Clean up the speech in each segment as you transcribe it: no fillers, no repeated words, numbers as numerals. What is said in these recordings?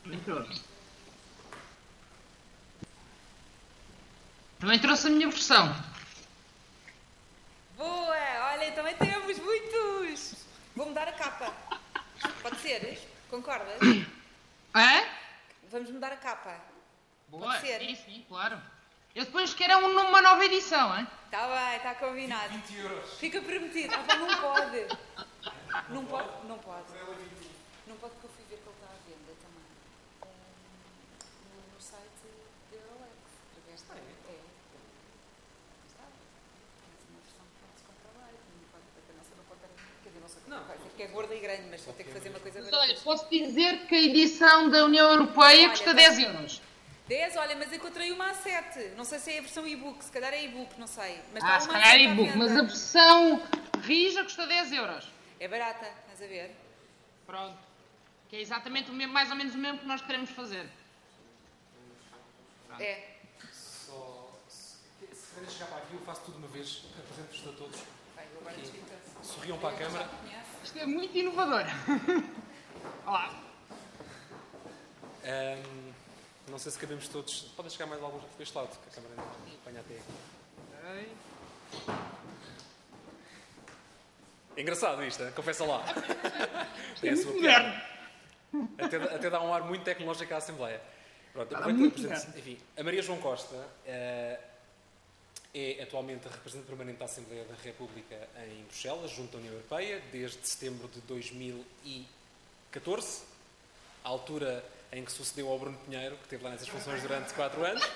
Também trouxe a minha versão. Boa! Olha, também temos muitos! Vou mudar a capa. Pode ser? Concordas? É? Vamos mudar a capa. Boa. Pode ser? Sim, claro. Eu depois quero uma nova edição, hein? Está bem, está combinado. 20 euros. Fica prometido. Ah, pá, não pode. Não pode? Não pode. Não pode porque eu fui ver que ele está à venda também. No site da Eurolex. Através de... É. Está. Tens uma versão que pode-se comprar lá. A nossa não pode ter... Quer dizer, não sei como vai ser, porque é gorda e grande, mas vou ter que fazer uma coisa... Mas olha, posso dizer que a edição da União Europeia custa 10 euros. 10, olha, mas encontrei uma a 7. Não sei se é a versão e-book, se calhar é e-book, não sei. Mas Ah, está se uma calhar a é 7 à e-book, venda. mas a versão rija custa 10 euros. É barata, estás a ver? Pronto. Que é exatamente o mesmo, mais ou menos o mesmo que nós queremos fazer. É. Só... Se querem chegar para aqui, eu faço tudo uma vez. Apresento-vos a todos. Vai, eu agora desfico. Sorriam para a câmara. Isto é muito inovador. Olá. Não sei se cabemos todos. Podem chegar mais alguns para este lado, que a câmara não apanha até aqui. É engraçado isto, hein? Confessa lá. Tem a sua piada. Até dá um ar muito tecnológico à Assembleia. Pronto, enfim, a Maria João Costa é atualmente a representante permanente da Assembleia da República em Bruxelas, junto à União Europeia, desde setembro de 2014, à altura em que sucedeu ao Bruno Pinheiro, que esteve lá nessas funções durante 4 anos.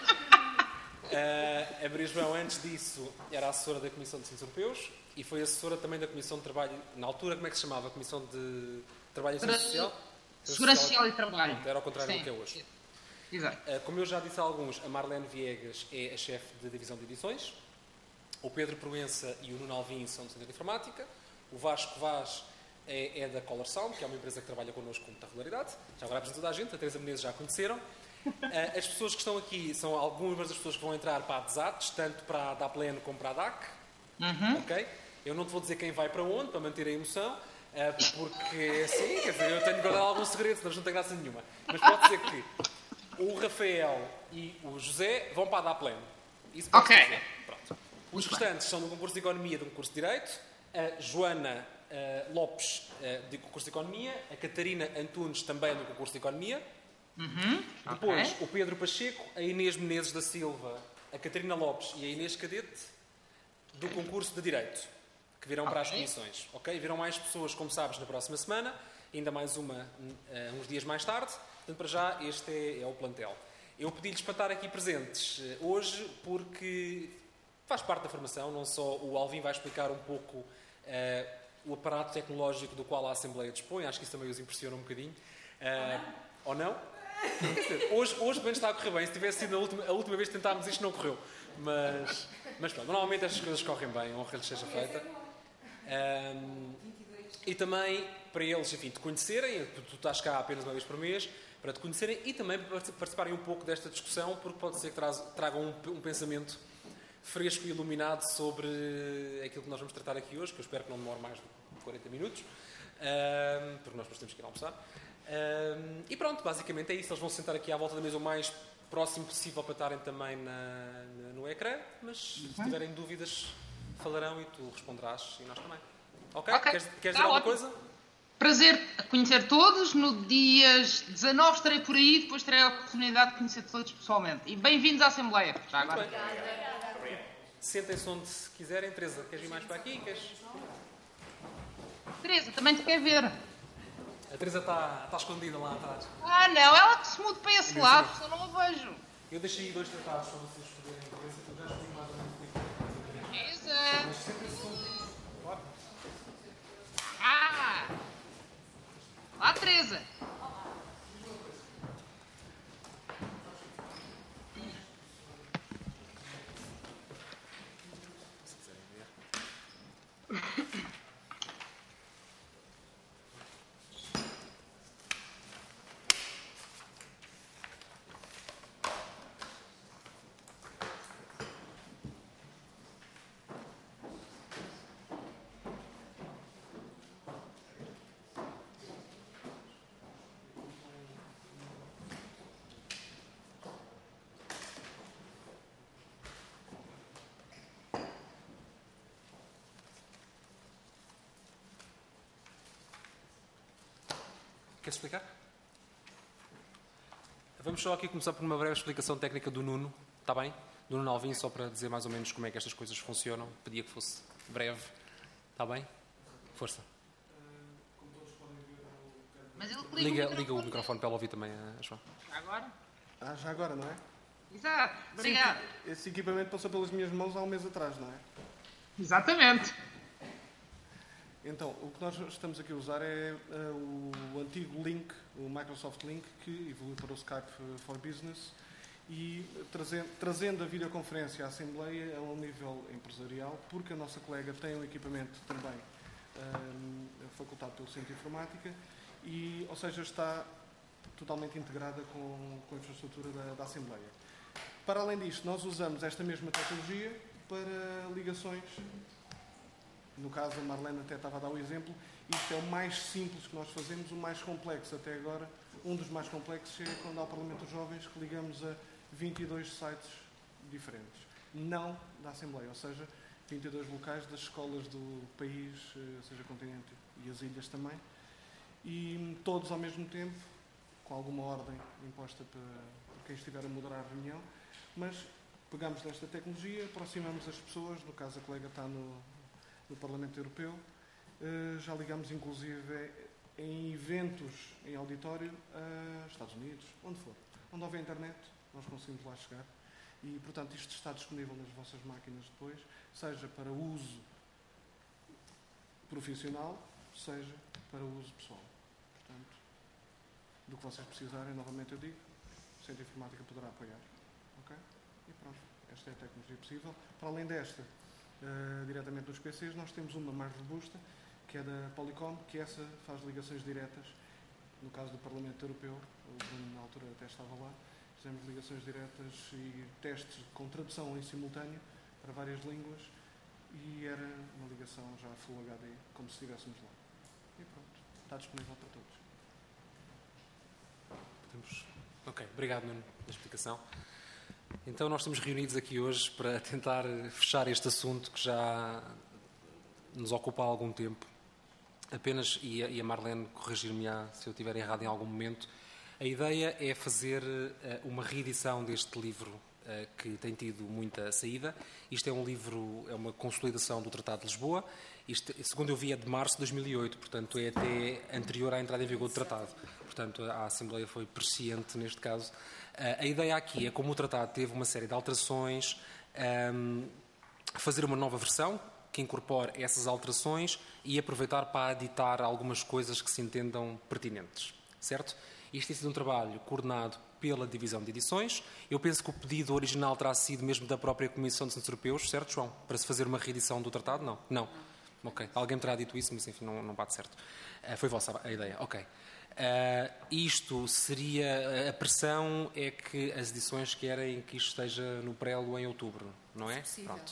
A Maria João, antes disso, era assessora da Comissão de Assuntos Europeus e foi assessora também da Comissão de Trabalho, na altura, como é que se chamava? A Comissão de Trabalho e Segurança Social? Segurança Social e Trabalho. Era ao contrário Sim. do que é hoje. Exato. Como eu já disse a alguns, a Marlene Viegas é a chefe de divisão de edições, o Pedro Proença e o Nuno Alvim são do Centro de Informática, o Vasco Vaz é da Color Sound, que é uma empresa que trabalha connosco com muita regularidade. Já agora apresento toda a gente, a Teresa Menezes já a conheceram. As pessoas que estão aqui são algumas das pessoas que vão entrar para a DESATES, tanto para a DAPLEN como para a DAC. Okay? Eu não te vou dizer quem vai para onde, para manter a emoção, porque assim, quer dizer, eu tenho guardado algum segredo, senão não tem graça nenhuma. Mas pode dizer que o Rafael e o José vão para a DAPLEN. Isso pode dizer. Pronto. Os restantes são do concurso de Economia e do concurso de Direito. A Joana Lopes, do concurso de Economia. A Catarina Antunes, também do concurso de Economia. Depois, o Pedro Pacheco, a Inês Menezes da Silva, a Catarina Lopes e a Inês Cadete, do concurso de Direito, que virão para as comissões. Okay? Virão mais pessoas, como sabes, na próxima semana. Ainda mais uma uns dias mais tarde. Portanto, para já, este é o plantel. Eu pedi-lhes para estar aqui presentes hoje porque faz parte da formação. Não só o Alvin vai explicar um pouco o aparato tecnológico do qual a Assembleia dispõe. Acho que isso também os impressiona um bocadinho. Ou não? Quer dizer, hoje pelo menos está a correr bem. Se tivesse sido a última vez que tentámos isto, não correu. Mas pronto, normalmente estas coisas correm bem. A honra lhes seja feita. E também para eles, enfim, te conhecerem. Tu estás cá apenas uma vez por mês. Para te conhecerem e também para participarem um pouco desta discussão, porque pode ser que tragam um pensamento fresco e iluminado sobre aquilo que nós vamos tratar aqui hoje, que eu espero que não demore mais de 40 minutos, porque nós depois temos que ir almoçar. E pronto, basicamente é isso. Eles vão sentar aqui à volta da mesa o mais próximo possível para estarem também no ecrã, mas se tiverem dúvidas, falarão e tu responderás e nós também. Ok? Queres dizer alguma coisa? Prazer a conhecer todos. No dias 19 estarei por aí, depois terei a oportunidade de conhecer todos pessoalmente. E bem-vindos à Assembleia. Já agora. Sentem-se onde quiserem. Teresa, queres vir mais para aqui? Teresa, também te quer ver. A Teresa está escondida lá atrás. Ah, não, ela que se mude para esse lado, só não a vejo. Eu deixei aí 2 tratados para vocês poderem ver. Eu já escolhi mais ou menos o que Teresa! mas sempre se claro. Ah! Lá, Teresa! Se quiserem ver. Queres explicar? Vamos só aqui começar por uma breve explicação técnica do Nuno, está bem? Do Nuno Alvim, só para dizer mais ou menos como é que estas coisas funcionam. Pedia que fosse breve, está bem? Força. Mas ele Liga o microfone para ela ouvir também, João. Agora? Já agora, não é? Exato. Obrigado. Esse equipamento passou pelas minhas mãos há um mês atrás, não é? Exatamente. Então, o que nós estamos aqui a usar é o antigo Link, o Microsoft Link, que evoluiu para o Skype for Business e trazendo a videoconferência à Assembleia a um nível empresarial, porque a nossa colega tem um equipamento também facultado pelo Centro de Informática e, ou seja, está totalmente integrada com a infraestrutura da Assembleia. Para além disto, nós usamos esta mesma tecnologia para ligações. No caso, a Marlene até estava a dar o exemplo. Isto é o mais simples que nós fazemos, o mais complexo até agora. Um dos mais complexos é quando há o Parlamento dos Jovens que ligamos a 22 sites diferentes. Não da Assembleia, ou seja, 22 locais das escolas do país, seja continente e as ilhas também. E todos ao mesmo tempo, com alguma ordem imposta por quem estiver a moderar a reunião, mas pegamos desta tecnologia, aproximamos as pessoas, no caso a colega está no Parlamento Europeu, já ligamos inclusive em eventos em auditório a Estados Unidos, onde for. Onde houver internet, nós conseguimos lá chegar. E, portanto, isto está disponível nas vossas máquinas depois, seja para uso profissional, seja para uso pessoal. Portanto, do que vocês precisarem, novamente eu digo, o Centro de Informática poderá apoiar. Ok? E pronto, esta é a tecnologia possível. Para além desta, diretamente nos PCs, nós temos uma mais robusta, que é da Polycom, que essa faz ligações diretas. No caso do Parlamento Europeu, o Bruno na altura até estava lá, fizemos ligações diretas e testes com tradução em simultâneo para várias línguas e era uma ligação já Full HD, como se estivéssemos lá. E pronto, está disponível para todos. Ok, obrigado, Nuno, pela explicação. Então, nós estamos reunidos aqui hoje para tentar fechar este assunto que já nos ocupa há algum tempo. Apenas, e a Marlene corrigir-me-á se eu estiver errado em algum momento, a ideia é fazer uma reedição deste livro que tem tido muita saída. Isto é um livro, é uma consolidação do Tratado de Lisboa. Isto, segundo eu vi, é de março de 2008, portanto é até anterior à entrada em vigor do Tratado. Portanto, a Assembleia foi presciente neste caso. A ideia aqui é, como o Tratado teve uma série de alterações, fazer uma nova versão que incorpore essas alterações e aproveitar para aditar algumas coisas que se entendam pertinentes. Certo? Isto tem sido um trabalho coordenado pela Divisão de Edições. Eu penso que o pedido original terá sido mesmo da própria Comissão de Assuntos Europeus, certo, João? Para se fazer uma reedição do Tratado? Não? Não. Ok. Alguém me terá dito isso, mas enfim, não bate certo. Foi vossa a ideia. Ok. Isto seria... A pressão é que as edições querem que isto esteja no prelo em outubro, não é? Possível. Pronto.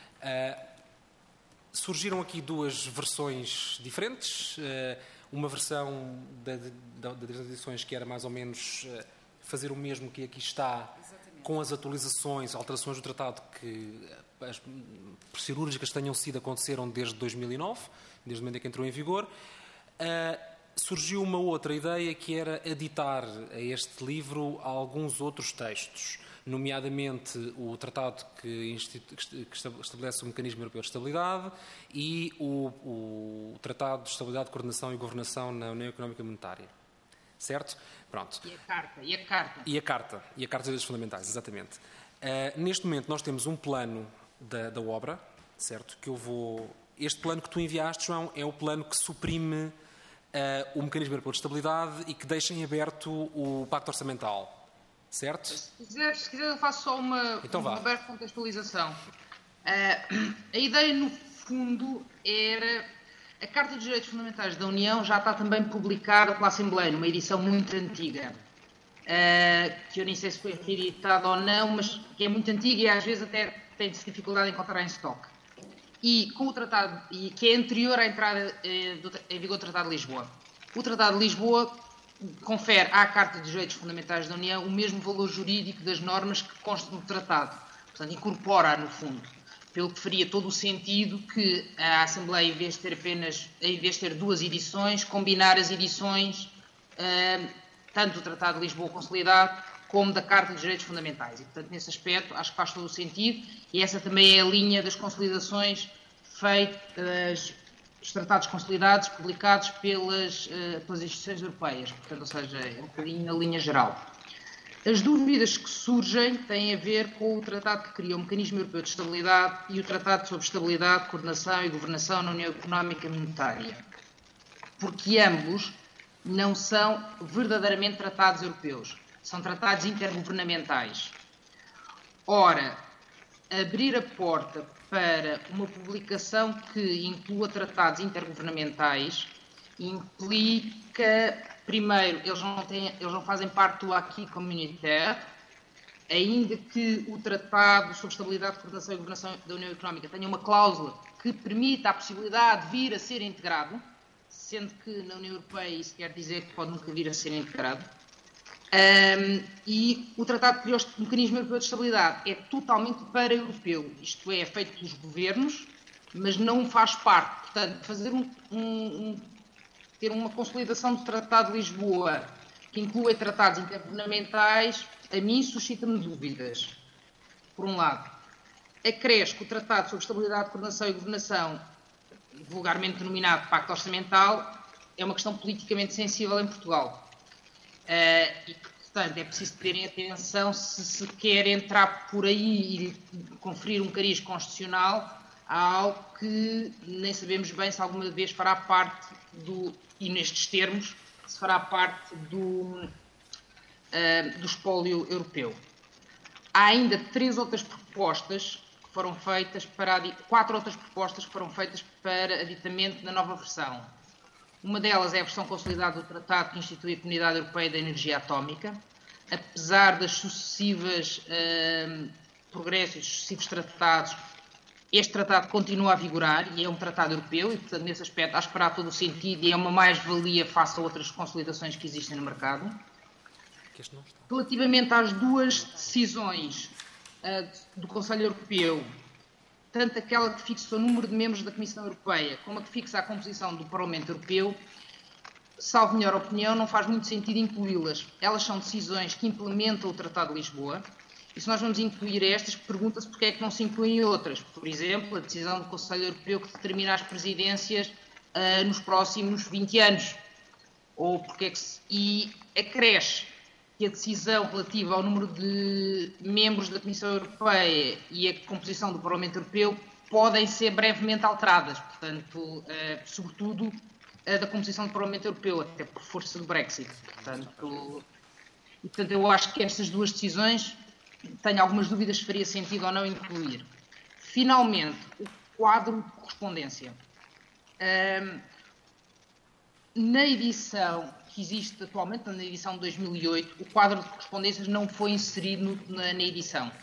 Surgiram aqui duas versões diferentes. Uma versão da Divisão de Edições que era mais ou menos fazer o mesmo que aqui está, Exatamente. com as atualizações, alterações do tratado que as cirúrgicas tenham sido aconteceram desde 2009, desde o momento em que entrou em vigor. Surgiu uma outra ideia que era aditar a este livro alguns outros textos, nomeadamente o tratado que estabelece o Mecanismo Europeu de Estabilidade e o Tratado de Estabilidade, Coordenação e Governação na União Económica e Monetária. Certo? Pronto. E a carta. E a Carta dos Direitos Fundamentais, exatamente. Neste momento nós temos um plano da obra, certo? Que eu vou... Este plano que tu enviaste, João, é o plano que suprime o Mecanismo Europeu de Estabilidade e que deixa em aberto o Pacto Orçamental. Certo? Se quiser eu faço só uma breve contextualização. A ideia, no fundo, era... A Carta dos Direitos Fundamentais da União já está também publicada pela Assembleia, numa edição muito antiga, que eu nem sei se foi reeditada ou não, mas que é muito antiga e às vezes até tem-se dificuldade em encontrar em estoque. E com o tratado, e que é anterior à entrada em vigor do Tratado de Lisboa. O Tratado de Lisboa confere à Carta dos Direitos Fundamentais da União o mesmo valor jurídico das normas que constam no tratado. Portanto, incorpora, no fundo. Pelo que faria todo o sentido que a Assembleia, em vez de ter duas edições, combinar as edições tanto do Tratado de Lisboa consolidado, como da Carta dos Direitos Fundamentais. E, portanto, nesse aspecto, acho que faz todo o sentido, e essa também é a linha das consolidações feitas, os tratados consolidados publicados pelas instituições europeias, portanto, ou seja, é um bocadinho na linha geral. As dúvidas que surgem têm a ver com o tratado que cria o Mecanismo Europeu de Estabilidade e o Tratado sobre Estabilidade, Coordenação e Governação na União Económica e Monetária, porque ambos não são verdadeiramente tratados europeus, são tratados intergovernamentais. Ora, abrir a porta para uma publicação que inclua tratados intergovernamentais implica, primeiro, eles não fazem parte do acquis communautaire, ainda que o Tratado sobre Estabilidade, Coordenação e Governação da União Económica tenha uma cláusula que permita a possibilidade de vir a ser integrado, sendo que na União Europeia isso quer dizer que pode nunca vir a ser integrado. E o Tratado que criou o Mecanismo Europeu de Estabilidade é totalmente para-europeu, isto é feito pelos governos, mas não faz parte. Portanto, fazer ter uma consolidação do Tratado de Lisboa que inclua tratados intergovernamentais, a mim suscita-me dúvidas. Por um lado, acresce que o Tratado sobre Estabilidade, Coordenação e Governação, vulgarmente denominado Pacto Orçamental, é uma questão politicamente sensível em Portugal. E, portanto, é preciso terem atenção se quer entrar por aí e conferir um cariz constitucional a algo que nem sabemos bem se alguma vez fará parte e nestes termos, se fará parte do espólio europeu. Há ainda 4 outras propostas que foram feitas para aditamento na nova versão. Uma delas é a versão consolidada do Tratado que institui a Comunidade Europeia da Energia Atómica. Apesar das sucessivas progressos e sucessivos tratados, este tratado continua a vigorar e é um tratado europeu e, portanto, nesse aspecto, acho que fará todo o sentido e é uma mais-valia face a outras consolidações que existem no mercado. Relativamente às 2 decisões do Conselho Europeu, tanto aquela que fixa o número de membros da Comissão Europeia como a que fixa a composição do Parlamento Europeu, salvo melhor opinião, não faz muito sentido incluí-las. Elas são decisões que implementam o Tratado de Lisboa e se nós vamos incluir estas, pergunta-se porque é que não se incluem outras. Por exemplo, a decisão do Conselho Europeu que determina as presidências nos próximos 20 anos. Ou porque é que e acresce que a decisão relativa ao número de membros da Comissão Europeia e a composição do Parlamento Europeu podem ser brevemente alteradas, portanto, sobretudo a da composição do Parlamento Europeu, até por força do Brexit. Portanto, eu acho que estas 2 decisões, tenho algumas dúvidas se faria sentido ou não incluir. Finalmente, o quadro de correspondência. Na edição que existe atualmente, na edição de 2008, o quadro de correspondências não foi inserido na edição.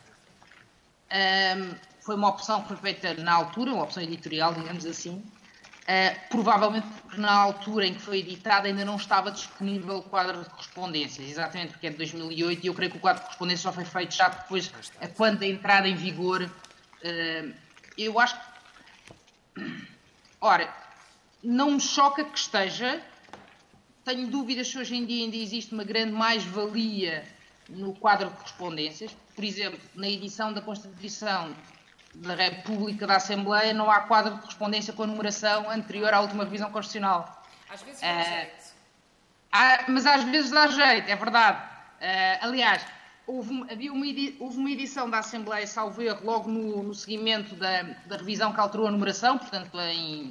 Foi uma opção que foi feita na altura, uma opção editorial, digamos assim, provavelmente porque na altura em que foi editada ainda não estava disponível o quadro de correspondências, exatamente porque é de 2008 e eu creio que o quadro de correspondências só foi feito já depois, quando da entrada em vigor. Eu acho que... Ora, não me choca que esteja. Tenho dúvidas se hoje em dia ainda existe uma grande mais-valia no quadro de correspondências. Por exemplo, na edição da Constituição da República da Assembleia não há quadro de correspondência com a numeração anterior à última revisão constitucional. Às vezes dá jeito. Mas às vezes dá jeito, é verdade. Aliás, houve uma edição da Assembleia, salvo erro, logo no seguimento da revisão que alterou a numeração, portanto em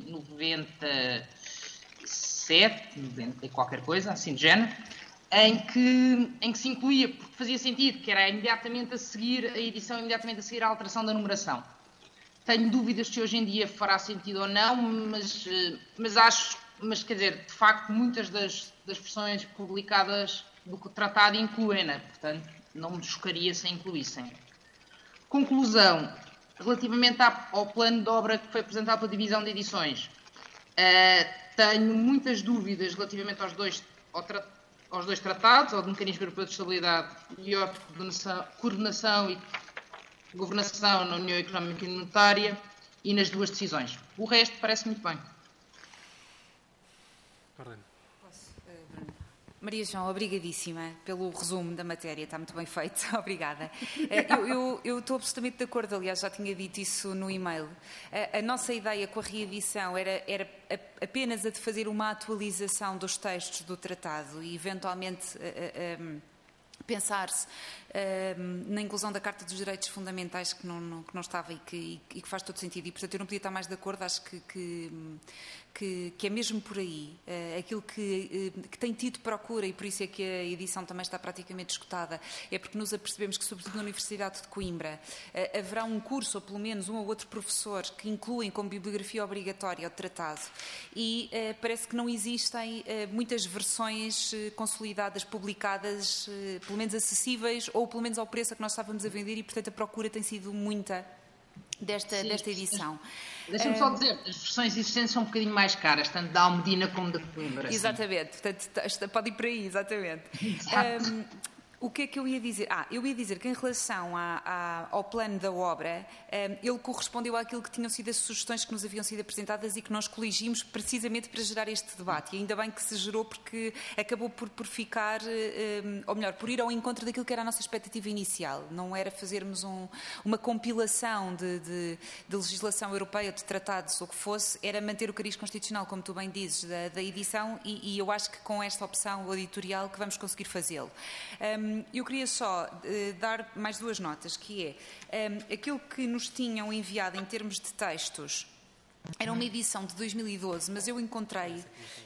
97, 90 e qualquer coisa, assim de género, em que se incluía, porque fazia sentido, que era imediatamente a seguir a edição, imediatamente a seguir a alteração da numeração. Tenho dúvidas se hoje em dia fará sentido ou não, mas quer dizer, de facto, muitas das versões publicadas do tratado incluem-na, portanto, não me chocaria se a incluíssem. Conclusão, relativamente ao plano de obra que foi apresentado pela divisão de edições, tenho muitas dúvidas relativamente aos dois tratados, ao do Mecanismo Europeu de Estabilidade e ao de Coordenação e Governação na União Económica e Monetária e nas 2 decisões. O resto parece muito bem. Posso, Bruno? Maria João, obrigadíssima pelo resumo da matéria, está muito bem feito, obrigada. Eu estou absolutamente de acordo, aliás, já tinha dito isso no e-mail. A nossa ideia com a reedição era apenas a de fazer uma atualização dos textos do tratado e, eventualmente, pensar-se na inclusão da Carta dos Direitos Fundamentais que não estava e que faz todo sentido. E, portanto, eu não podia estar mais de acordo, acho que é mesmo por aí. Aquilo que tem tido procura, e por isso é que a edição também está praticamente esgotada, é porque nos apercebemos que, sobretudo na Universidade de Coimbra, haverá um curso, ou pelo menos um ou outro professor, que incluem como bibliografia obrigatória o tratado. E parece que não existem muitas versões consolidadas, publicadas, pelo menos acessíveis, ou pelo menos ao preço a que nós estávamos a vender, e, portanto, a procura tem sido muita desta edição. Deixa-me só dizer, as versões existentes são um bocadinho mais caras, tanto da Almedina como da Coimbra. Exatamente, portanto, pode ir por aí, exatamente. O que é que eu ia dizer? Eu ia dizer que em relação ao plano da obra, ele correspondeu àquilo que tinham sido as sugestões que nos haviam sido apresentadas e que nós coligimos precisamente para gerar este debate. E ainda bem que se gerou, porque acabou por ficar, ou melhor, por ir ao encontro daquilo que era a nossa expectativa inicial. Não era fazermos uma compilação de legislação europeia, de tratados, ou o que fosse, era manter o cariz constitucional, como tu bem dizes, da edição, e eu acho que com esta opção editorial que vamos conseguir fazê-lo. Eu queria só dar mais duas notas, que é aquilo que nos tinham enviado em termos de textos. Era uma edição de 2012, mas eu encontrei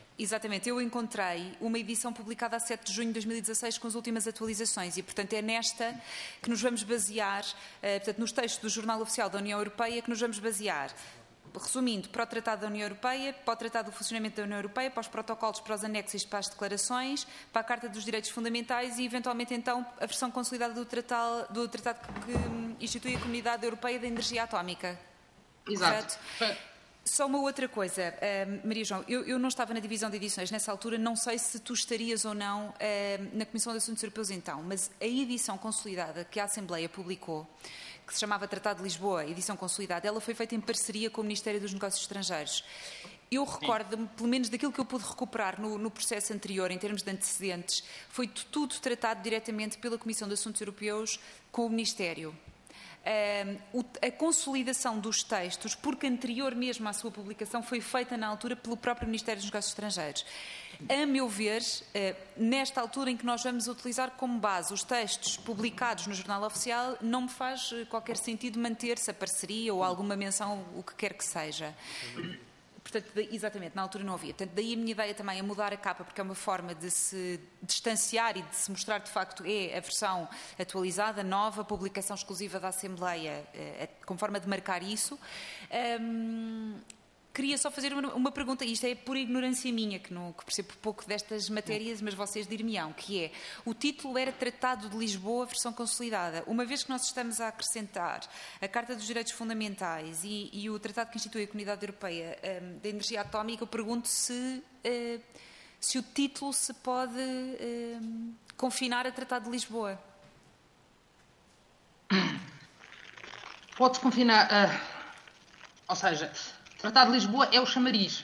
uma edição publicada a 7 de junho de 2016 com as últimas atualizações e, portanto, é nesta que nos vamos basear, portanto, nos textos do Jornal Oficial da União Europeia, que nos vamos basear. Resumindo, para o Tratado da União Europeia, para o Tratado do Funcionamento da União Europeia, para os protocolos, para os anexos, para as declarações, para a Carta dos Direitos Fundamentais e, eventualmente, então, a versão consolidada do tratado que institui a Comunidade Europeia da Energia Atómica. Exato. Só uma outra coisa, Maria João, eu não estava na divisão de edições nessa altura, não sei se tu estarias ou não na Comissão de Assuntos Europeus então, mas a edição consolidada que a Assembleia publicou, que se chamava Tratado de Lisboa, edição consolidada, ela foi feita em parceria com o Ministério dos Negócios Estrangeiros. Eu recordo-me, pelo menos daquilo que eu pude recuperar no processo anterior, em termos de antecedentes, foi tudo tratado diretamente pela Comissão de Assuntos Europeus com o Ministério. A consolidação dos textos, porque anterior mesmo à sua publicação, foi feita na altura pelo próprio Ministério dos Negócios Estrangeiros. A meu ver, nesta altura em que nós vamos utilizar como base os textos publicados no Jornal Oficial, não me faz qualquer sentido manter-se a parceria ou alguma menção, o que quer que seja. Portanto, exatamente, na altura não havia. Portanto, daí a minha ideia também é mudar a capa, porque é uma forma de se distanciar e de se mostrar, de facto, é a versão atualizada, nova, publicação exclusiva da Assembleia, como forma de marcar isso. Queria só fazer uma pergunta, isto é por ignorância minha, que percebo pouco destas matérias, mas vocês dir-me-ão, que é, o título era Tratado de Lisboa, versão consolidada. Uma vez que nós estamos a acrescentar a Carta dos Direitos Fundamentais e o Tratado que institui a Comunidade Europeia da Energia Atómica, eu pergunto se o título se pode confinar a Tratado de Lisboa. Pode-se confinar, ou seja... O Tratado de Lisboa é o chamariz.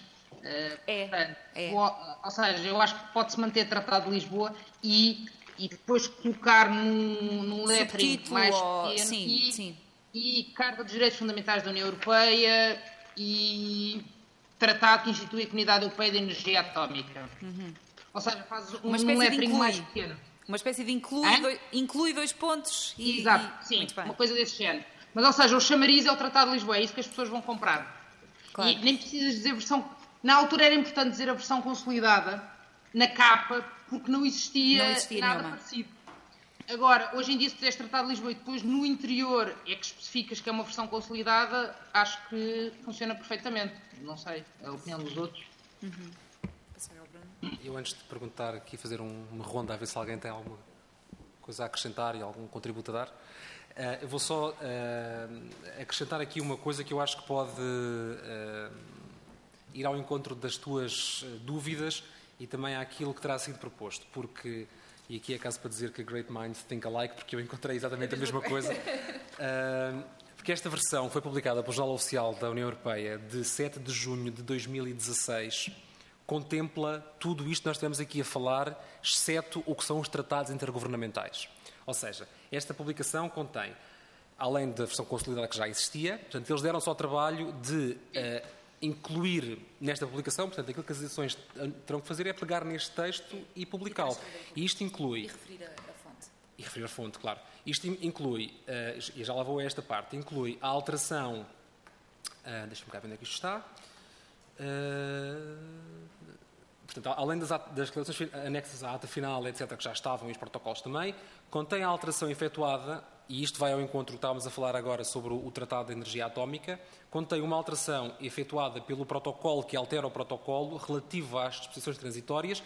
Ou seja, eu acho que pode-se manter Tratado de Lisboa e depois colocar num lettering mais pequeno e Carta dos Direitos Fundamentais da União Europeia e Tratado que institui a Comunidade Europeia de Energia Atómica. Ou seja, faz um lettering mais pequeno. Uma espécie de inclui dois pontos e... Exato, sim, uma coisa desse género. Mas, ou seja, o chamariz é o Tratado de Lisboa, é isso que as pessoas vão comprar. Claro. E nem precisas dizer versão... Na altura era importante dizer a versão consolidada na capa, porque não existia nada parecido. Agora, hoje em dia, se quiseres Tratado de Lisboa e depois no interior é que especificas que é uma versão consolidada, acho que funciona perfeitamente. Não sei, é a opinião dos outros. Eu, antes de perguntar aqui, fazer uma ronda a ver se alguém tem alguma coisa a acrescentar e algum contributo a dar, eu vou só acrescentar aqui uma coisa que eu acho que pode ir ao encontro das tuas dúvidas e também àquilo que terá sido proposto, porque, e aqui é caso para dizer que Great Minds Think Alike, porque eu encontrei exatamente a mesma coisa, porque esta versão foi publicada pelo Jornal Oficial da União Europeia de 7 de junho de 2016, contempla tudo isto que nós estamos aqui a falar, exceto o que são os tratados intergovernamentais. Ou seja, esta publicação contém, além da versão consolidada que já existia, portanto, eles deram só o trabalho de incluir nesta publicação, portanto, aquilo que as edições terão que fazer é pegar neste texto e publicá-lo. E isto inclui... E referir a fonte. E referir a fonte, claro. Isto inclui, e já lá vou a esta parte, inclui a alteração... deixa-me cá ver onde é que isto está. Portanto, além das declarações anexas à ata final, etc., que já estavam, e os protocolos também, contém a alteração efetuada, e isto vai ao encontro do que estávamos a falar agora sobre o Tratado de Energia Atómica, contém uma alteração efetuada pelo protocolo que altera o protocolo relativo às disposições transitórias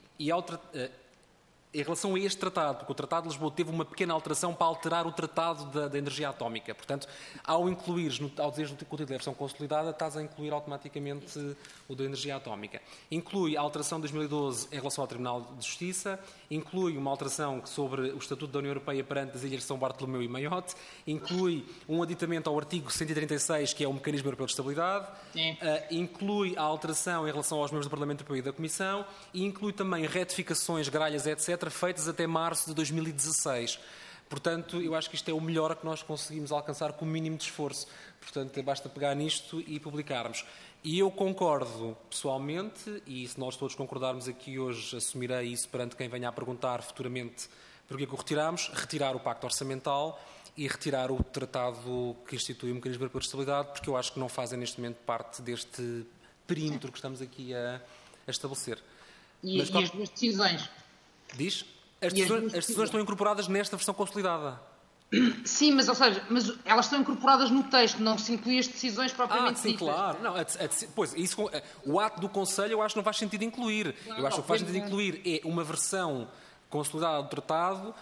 em relação a este tratado, porque o Tratado de Lisboa teve uma pequena alteração para alterar o Tratado da Energia Atómica. Portanto, ao dizeres no título da versão consolidada, estás a incluir automaticamente o da Energia Atómica. Inclui a alteração de 2012 em relação ao Tribunal de Justiça, inclui uma alteração sobre o Estatuto da União Europeia perante as Ilhas de São Bartolomeu e Maiote, inclui um aditamento ao artigo 136, que é o Mecanismo Europeu de Estabilidade, inclui a alteração em relação aos membros do Parlamento Europeu e da Comissão e inclui também retificações, gralhas, etc., feitas até março de 2016. Portanto, eu acho que isto é o melhor que nós conseguimos alcançar com o mínimo de esforço. Portanto, basta pegar nisto e publicarmos. E eu concordo pessoalmente, e se nós todos concordarmos aqui hoje, assumirei isso perante quem venha a perguntar futuramente porque é que o retiramos, retirar o Pacto Orçamental e retirar o tratado que institui o Mecanismo Europeu de Estabilidade, porque eu acho que não fazem neste momento parte deste perímetro que estamos aqui a estabelecer. E as duas decisões? Diz? As decisões estão incorporadas nesta versão consolidada. Sim, mas elas estão incorporadas no texto, não se inclui as decisões propriamente ditas. Sim, claro. Não, pois, isso, o ato do Conselho eu acho que não faz sentido incluir. Eu acho que faz sentido incluir é uma versão consolidada do tratado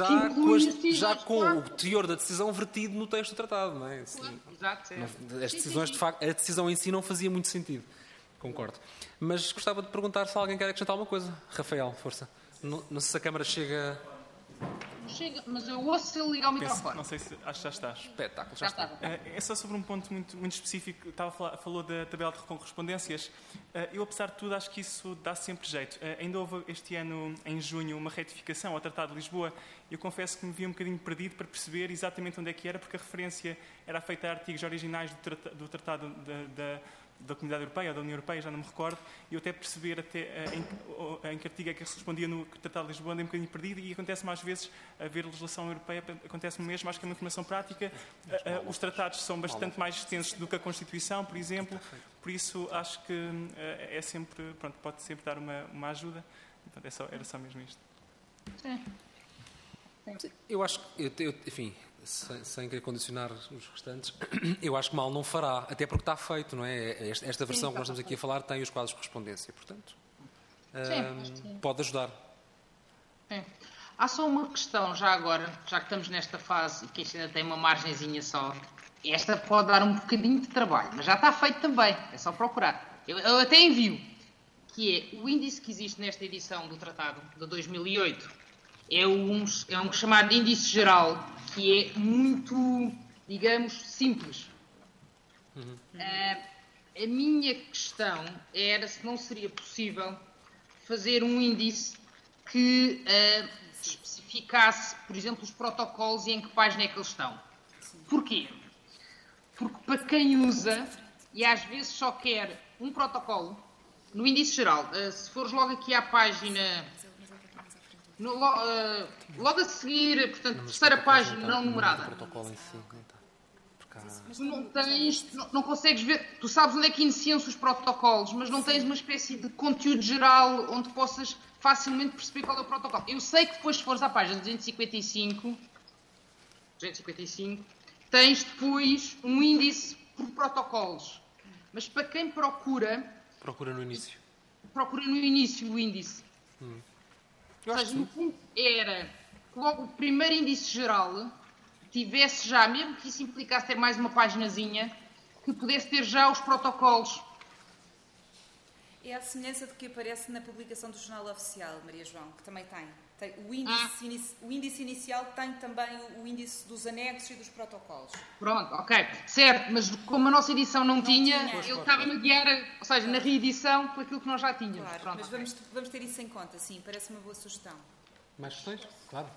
já com o teor da decisão vertido no texto do tratado. Não é? Assim, exato. As decisões, de facto, a decisão em si não fazia muito sentido. Concordo. Mas gostava de perguntar se alguém quer acrescentar alguma coisa. Rafael, força. Não sei se a câmara chega... Chega, mas eu ouço se ele ligar o microfone. Não sei se... Acho que já estás. Espetáculo, já está. É só sobre um ponto muito específico. Falou da tabela de correspondências. Eu, apesar de tudo, acho que isso dá sempre jeito. Ainda houve este ano, em junho, uma retificação ao Tratado de Lisboa. Eu confesso que me vi um bocadinho perdido para perceber exatamente onde é que era, porque a referência era feita a artigos originais do Tratado da Comunidade Europeia, ou da União Europeia, já não me recordo, e eu até perceber em que artigo é que se respondia no Tratado de Lisboa, andei um bocadinho perdido, e acontece mais vezes a ver legislação europeia, acontece o mesmo, acho que é uma informação prática. Os tratados são bastante mais extensos do que a Constituição, por exemplo, por isso acho que é sempre, pronto, pode sempre dar uma ajuda. Portanto, era só mesmo isto. Sim. Eu acho que, enfim, sem querer condicionar os restantes, eu acho que mal não fará, até porque está feito, não é? Esta versão que nós estamos aqui a falar tem os quadros de correspondência, portanto, pode ajudar. Há só uma questão, já agora, já que estamos nesta fase e que isto ainda tem uma margenzinha só, esta pode dar um bocadinho de trabalho, mas já está feito também, é só procurar. Eu até envio, que é o índice que existe nesta edição do Tratado de 2008, é um chamado índice geral, que é muito, digamos, simples. A minha questão era se não seria possível fazer um índice que especificasse, por exemplo, os protocolos e em que página é que eles estão. Porquê? Porque para quem usa, e às vezes só quer um protocolo, no índice geral, se fores logo aqui à página... logo a seguir, portanto, terceira página não numerada. Tu não consegues ver, tu sabes onde é que iniciam-se os protocolos, mas não tens uma espécie de conteúdo geral onde possas facilmente perceber qual é o protocolo. Eu sei que depois, se fores à página 255, tens depois um índice por protocolos. Mas para quem procura no início. Procura no início o índice. Ou seja, no fundo, era que logo o primeiro índice geral tivesse já, mesmo que isso implicasse ter mais uma paginazinha, que pudesse ter já os protocolos. É a semelhança do que aparece na publicação do Jornal Oficial, Maria João, que também tem. O índice inicial tem também o índice dos anexos e dos protocolos. Pronto, ok. Certo, mas como a nossa edição não tinha, ele estava-me a guiar, ou seja, na reedição, com aquilo que nós já tínhamos. Claro, pronto, mas vamos ter isso em conta, sim, parece uma boa sugestão. Mais questões? Claro.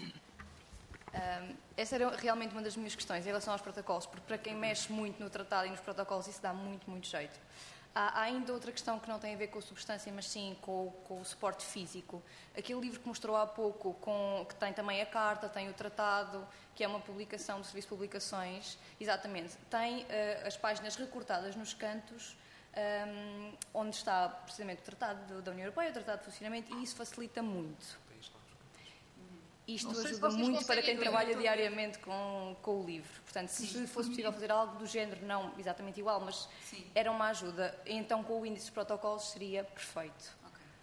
Essa era realmente uma das minhas questões em relação aos protocolos, porque para quem mexe muito no tratado e nos protocolos isso dá muito, muito jeito. Há ainda outra questão que não tem a ver com a substância, mas sim com o suporte físico. Aquele livro que mostrou há pouco, que tem também a carta, tem o tratado, que é uma publicação do Serviço de Publicações, exatamente, tem as páginas recortadas nos cantos, onde está precisamente o Tratado da União Europeia, o Tratado de Funcionamento, e isso facilita muito. Isto ajuda muito para quem trabalha diariamente com o livro. Portanto, se fosse possível fazer algo do género, não exatamente igual, mas sim, era uma ajuda. Então, com o índice de protocolos seria perfeito.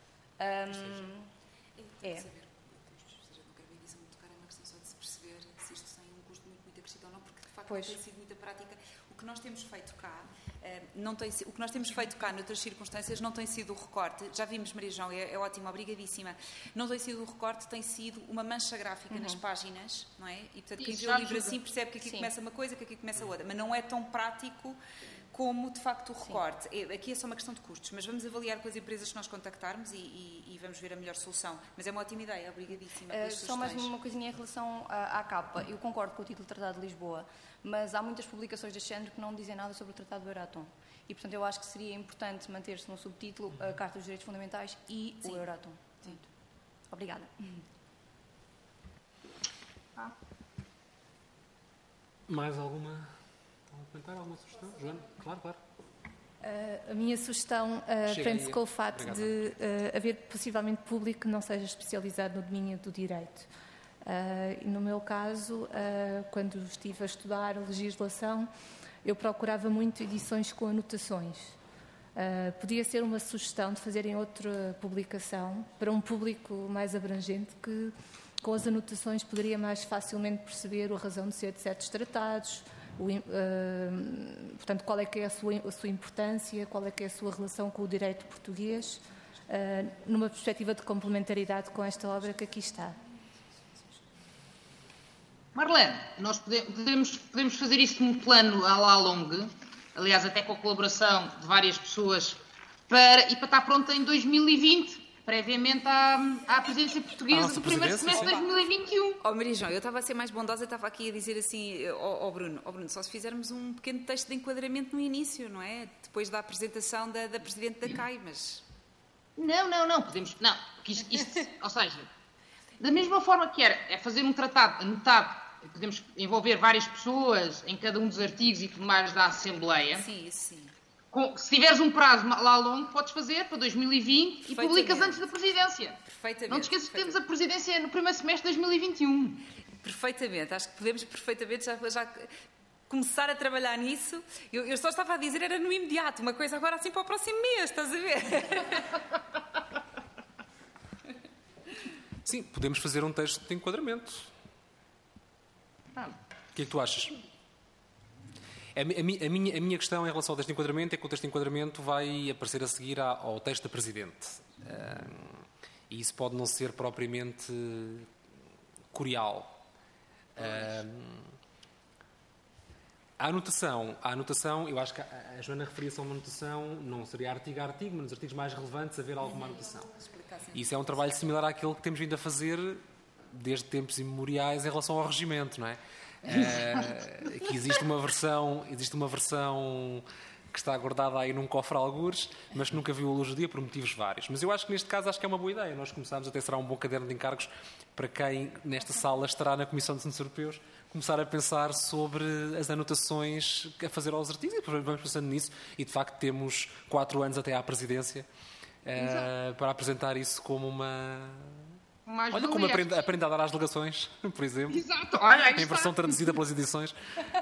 Okay. Saber, não quero bem dizer muito caro, é uma questão só de se perceber se isto tem um custo muito acrescido ou não, porque de facto não tem sido muita prática. O que nós temos feito cá, o que nós temos feito cá noutras circunstâncias não tem sido o recorte. Já vimos, Maria João, é ótimo, obrigadíssima. Não tem sido o recorte, tem sido uma mancha gráfica nas páginas, não é? E portanto, quem vê o livro assim percebe que aqui começa uma coisa, que aqui começa outra, mas não é tão prático como de facto o recorte. Aqui é só uma questão de custos, mas vamos avaliar com as empresas que nós contactarmos e vamos ver a melhor solução. Mas é uma ótima ideia, obrigadíssima. Só mais uma coisinha em relação à capa. Eu concordo com o título do Tratado de Lisboa, mas há muitas publicações deste género que não dizem nada sobre o Tratado do Euratom. E, portanto, eu acho que seria importante manter-se no subtítulo a Carta dos Direitos Fundamentais e o Euratom. Sim. Obrigada. Mais algum comentário, alguma sugestão? Joana? Claro. A minha sugestão prende-se com o fato de haver possivelmente público que não seja especializado no domínio do direito. E no meu caso, quando estive a estudar a legislação, eu procurava muito edições com anotações. Podia ser uma sugestão de fazerem outra publicação para um público mais abrangente que, com as anotações, poderia mais facilmente perceber a razão de ser de certos tratados, portanto, qual é que é a sua importância, qual é que é a sua relação com o direito português, numa perspectiva de complementaridade com esta obra que aqui está. Marlene, nós podemos fazer isso num plano à la longue, aliás, até com a colaboração de várias pessoas, para estar pronta em 2020, previamente à presidência portuguesa do primeiro semestre de 2021. Maria João, eu estava a ser mais bondosa, estava aqui a dizer assim ao Bruno, só se fizermos um pequeno texto de enquadramento no início, não é? Depois da apresentação da Presidente da CAI, mas... Não, podemos... Não, isto, ou seja, da mesma forma que é fazer um tratado anotado, podemos envolver várias pessoas em cada um dos artigos e tudo mais da Assembleia. Sim. Se tiveres um prazo lá longo, podes fazer para 2020 e publicas antes da presidência. Perfeitamente. Não te esqueças que temos a presidência no primeiro semestre de 2021. Perfeitamente. Acho que podemos perfeitamente já começar a trabalhar nisso. Eu só estava a dizer, era no imediato, uma coisa agora assim para o próximo mês, estás a ver? Sim, podemos fazer um texto de enquadramento. O que é que tu achas? A minha questão em relação ao texto de enquadramento é que o texto de enquadramento vai aparecer a seguir ao texto da Presidente. E isso pode não ser propriamente curial. A anotação, eu acho que a Joana referia-se a uma anotação, não seria artigo a artigo, mas nos artigos mais relevantes haver alguma anotação. E isso é um trabalho similar àquele que temos vindo a fazer desde tempos imemoriais em relação ao regimento, não é? Que existe uma versão que está guardada aí num cofre algures, mas que nunca viu a luz do dia por motivos vários. Mas eu acho que neste caso que é uma boa ideia. Nós começamos, até será um bom caderno de encargos para quem nesta sala estará na Comissão de Assuntos Europeus, começar a pensar sobre as anotações a fazer aos artigos, e vamos pensando nisso, e de facto temos 4 anos até à presidência para apresentar isso como uma... Olha como aprende a dar às delegações, por exemplo. Exato. Olha, em versão traduzida pelas edições.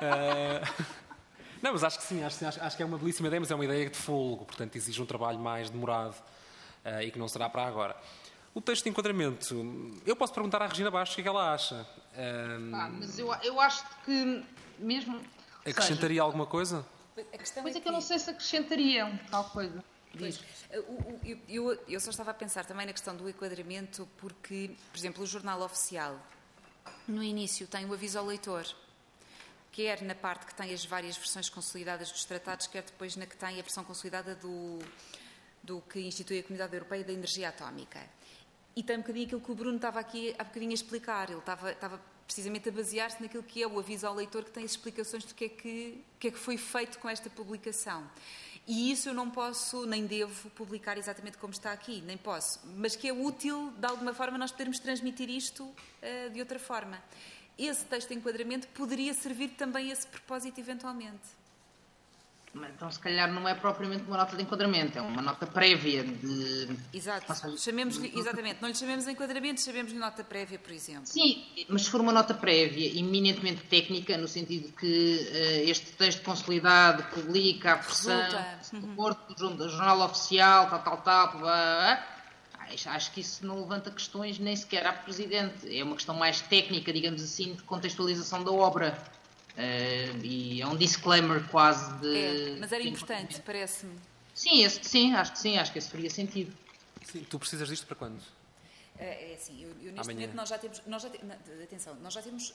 Não, mas acho que sim, acho que é uma belíssima ideia, mas é uma ideia de folgo, portanto exige um trabalho mais demorado e que não será para agora. O texto de enquadramento, eu posso perguntar à Regina Bastos o que é que ela acha. Mas eu acho que mesmo... Acrescentaria alguma coisa? Pois é que eu não sei se acrescentariam tal coisa. Diz. Eu só estava a pensar também na questão do enquadramento, porque, por exemplo, o Jornal Oficial, no início, tem o aviso ao leitor, quer na parte que tem as várias versões consolidadas dos tratados, quer depois na que tem a versão consolidada do que institui a Comunidade Europeia da Energia Atómica. E tem um bocadinho aquilo que o Bruno estava aqui há bocadinho a explicar. Ele estava precisamente a basear-se naquilo que é o aviso ao leitor, que tem as explicações do que é que foi feito com esta publicação. E isso eu não posso, nem devo publicar exatamente como está aqui, nem posso. Mas que é útil, de alguma forma, nós podermos transmitir isto de outra forma. Esse texto de enquadramento poderia servir também a esse propósito, eventualmente. Então, se calhar, não é propriamente uma nota de enquadramento, é uma nota prévia de... Exato. Exatamente. Não lhe chamemos enquadramento, chamemos-lhe nota prévia, por exemplo. Sim, mas se for uma nota prévia, eminentemente técnica, no sentido que este texto consolidado publica a versão do Jornal Oficial, tal, acho que isso não levanta questões nem sequer à Presidente. É uma questão mais técnica, digamos assim, de contextualização da obra. E é um disclaimer quase de... mas era importante, parece-me. Sim, acho que esse faria sentido. Sim, tu precisas disto para quando? É assim, eu neste momento nós já temos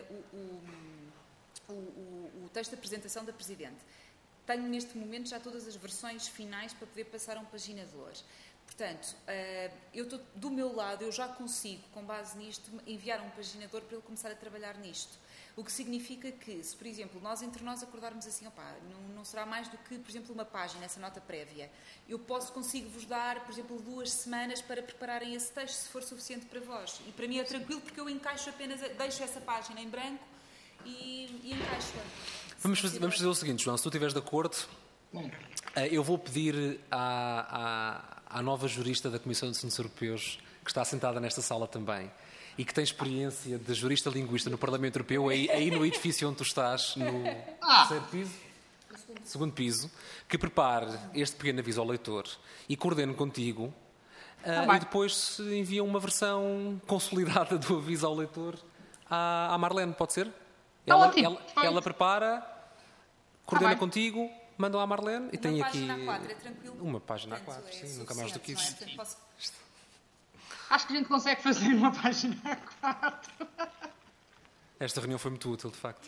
o texto de apresentação da Presidente. Tenho neste momento já todas as versões finais para poder passar a um paginador. Portanto, eu estou, do meu lado, eu já consigo, com base nisto, enviar um paginador para ele começar a trabalhar nisto. O que significa que, se, por exemplo, nós entre nós acordarmos assim, não será mais do que, por exemplo, uma página, essa nota prévia. Eu consigo-vos dar, por exemplo, 2 semanas para prepararem esse texto, se for suficiente para vós. E para mim é tranquilo, porque eu encaixo apenas, deixo essa página em branco e encaixo-a. Vamos fazer o seguinte, João, se tu estiveres de acordo, eu vou pedir à nova jurista da Comissão de Assuntos Europeus, que está sentada nesta sala também, e que tem experiência de jurista linguista no Parlamento Europeu, aí no edifício onde tu estás, no segundo piso, que prepare este pequeno aviso ao leitor e coordene contigo e depois se envia uma versão consolidada do aviso ao leitor à Marlene, pode ser? Ela prepara, coordena contigo, manda à Marlene e tem aqui... Uma página A4, é tranquilo? Uma página A4, sim, nunca mais do que isso. Acho que a gente consegue fazer uma página A4. Esta reunião foi muito útil, de facto.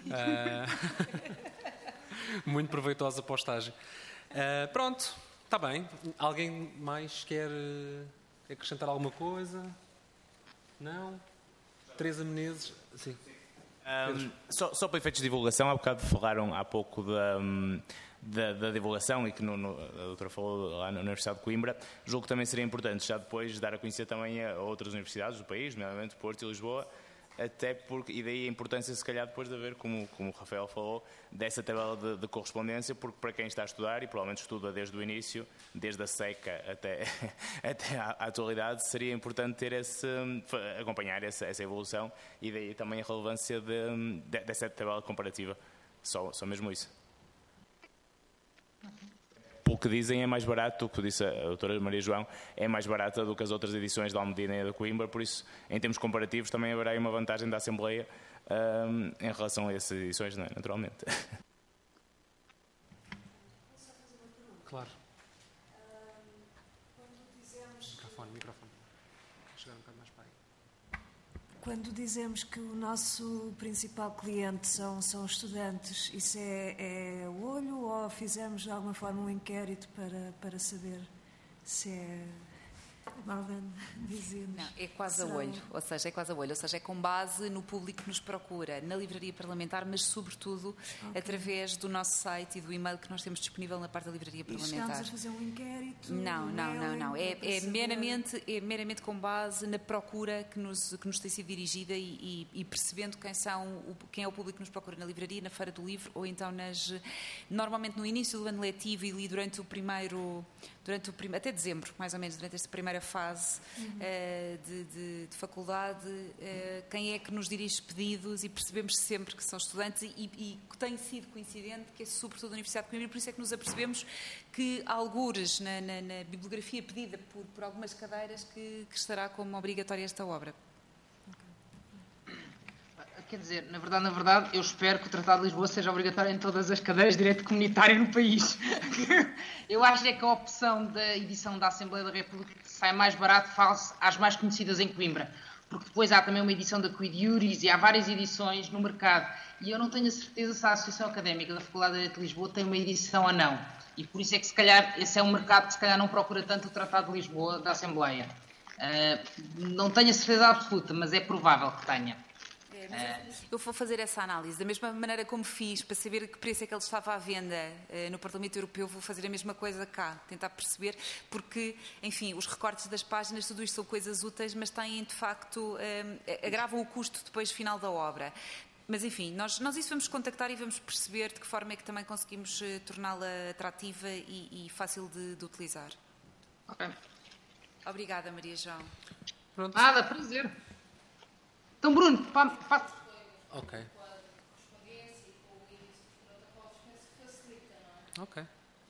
Muito proveitosa para o estágio. Pronto, está bem. Alguém mais quer acrescentar alguma coisa? Não? Teresa Menezes? Sim. Só para efeitos de divulgação, há bocado falaram há pouco da divulgação e que a doutora falou lá na Universidade de Coimbra. Julgo que também seria importante já depois dar a conhecer também a outras universidades do país, nomeadamente Porto e Lisboa, até porque, e daí a importância se calhar depois de haver, como o Rafael falou, dessa tabela de correspondência, porque para quem está a estudar e provavelmente estuda desde o início, desde a seca até à atualidade, seria importante ter acompanhar essa evolução e daí também a relevância dessa tabela comparativa. Só mesmo isso. Pelo que dizem, é mais barato, o que disse a doutora Maria João, é mais barata do que as outras edições da Almedina e da Coimbra, por isso, em termos comparativos, também haverá uma vantagem da Assembleia em relação a essas edições, não é? Naturalmente. Claro. Microfone. Chegar um bocado mais para aí. Quando dizemos que o nosso principal cliente são estudantes, isso é o olho ou fizemos de alguma forma um inquérito para saber se é... Marlene dizia-nos... Não, é quase a olho, ou seja, é com base no público que nos procura, na livraria parlamentar, mas sobretudo através do nosso site e do e-mail que nós temos disponível na parte da livraria parlamentar. E chegamos a fazer um inquérito? Não. É meramente com base na procura que nos tem sido dirigida e percebendo quem é o público que nos procura na livraria, na Feira do Livro, ou então normalmente no início do ano letivo e durante o primeiro, até dezembro, mais ou menos, durante esta primeira fase de faculdade, quem é que nos dirige pedidos e percebemos sempre que são estudantes e que tem sido coincidente que é sobretudo a Universidade de Coimbra, por isso é que nos apercebemos que há algures na bibliografia pedida por algumas cadeiras que estará como obrigatória esta obra. quer dizer, na verdade, eu espero que o Tratado de Lisboa seja obrigatório em todas as cadeiras de direito comunitário no país. Eu acho que a opção da edição da Assembleia da República sai mais barato face às mais conhecidas em Coimbra. Porque depois há também uma edição da Quid Iuris e há várias edições no mercado. E eu não tenho a certeza se a Associação Académica da Faculdade de Direito de Lisboa tem uma edição ou não. E por isso é que, se calhar, esse é um mercado que, se calhar, não procura tanto o Tratado de Lisboa da Assembleia. Não tenho a certeza absoluta, mas é provável que tenha. Eu vou fazer essa análise, da mesma maneira como fiz, para saber que preço é que ele estava à venda no Parlamento Europeu, vou fazer a mesma coisa cá, tentar perceber, porque, enfim, os recortes das páginas, tudo isto são coisas úteis, mas têm, de facto, agravam o custo depois final da obra. Mas, enfim, nós isso vamos contactar e vamos perceber de que forma é que também conseguimos torná-la atrativa e fácil de utilizar. Ok. Obrigada, Maria João. Pronto. Nada, prazer. Então, Bruno, Ok. Ok.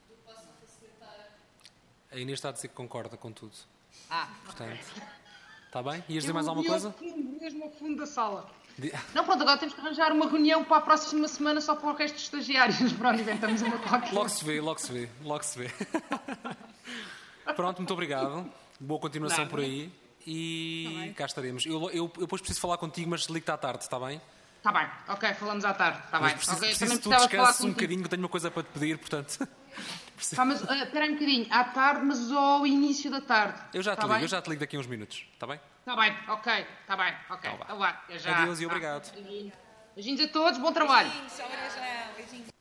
A Inês está a dizer que concorda com tudo. Portanto, está bem? Ias dizer mais alguma coisa? Mesmo ao fundo da sala. Não, pronto, agora temos que arranjar uma reunião para a próxima semana só para o resto dos estagiários. Pronto, inventamos uma qualquer. Logo se vê. Pronto, muito obrigado. Boa continuação por aí. E cá estaremos. Eu depois preciso falar contigo, mas ligo-te à tarde, está bem? Está bem, ok, falamos à tarde. Está bem. Preciso que tu descanses um bocadinho, que tenho uma coisa para te pedir, portanto. Mas espera aí um bocadinho, à tarde, mas ao início da tarde. Eu já te ligo daqui a uns minutos, está bem? Está bem, ok. Então vá, Adeus e obrigado. Beijinhos a todos, bom trabalho. Beijinhos,